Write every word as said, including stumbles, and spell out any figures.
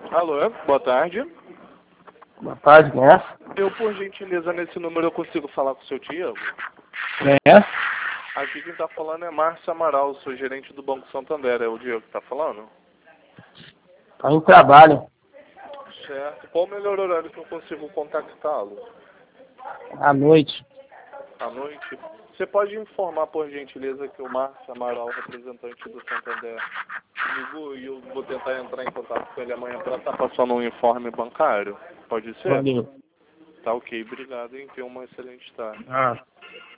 Alô, boa tarde. Boa tarde, quem é? Eu, por gentileza, nesse número eu consigo falar com o seu Diego? Quem é? Aqui quem tá falando é Márcio Amaral, sou gerente do Banco Santander. É o Diego que tá falando? Tá em trabalho. Certo. Qual o melhor horário que eu consigo contactá-lo? À noite. À noite? Você pode informar, por gentileza, que o Márcio Amaral, representante do Santander, ligou e eu vou tentar entrar em contato com ele amanhã para estar passando um informe bancário? Pode ser? Valeu. Tá ok, obrigado, hein? Tenha uma excelente tarde. Ah.